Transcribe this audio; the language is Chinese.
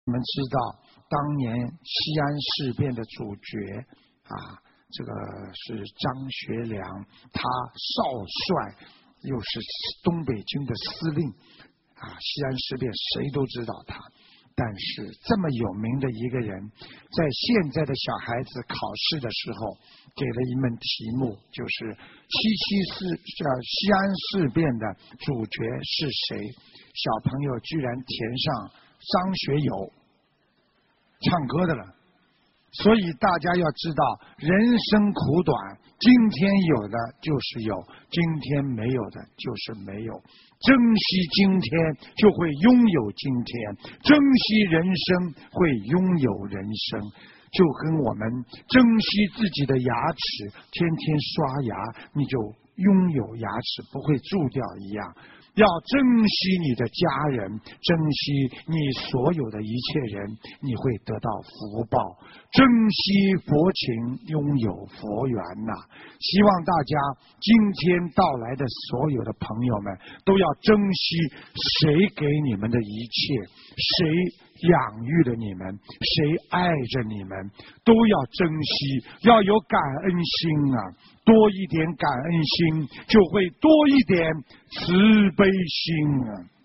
你们知道，当年西安事变的主角啊，这个是张学良，他少帅，又是东北军的司令啊。西安事变谁都知道他，但是这么有名的一个人，在现在的小孩子考试的时候，给了一门题目，就是西安事变的主角是谁？小朋友居然填上张学友，唱歌的了。所以大家要知道，人生苦短，今天有的就是有，今天没有的就是没有。珍惜今天，就会拥有今天；珍惜人生，会拥有人生。就跟我们珍惜自己的牙齿，天天刷牙，你就拥有牙齿不会蛀掉一样。要珍惜你的家人，珍惜你所有的一切人，你会得到福报。珍惜佛情，拥有佛缘呐！希望大家今天到来的所有的朋友们，都要珍惜谁给你们的一切，谁养育了你们，谁爱着你们，都要珍惜，要有感恩心啊！多一点感恩心，就会多一点慈悲心啊！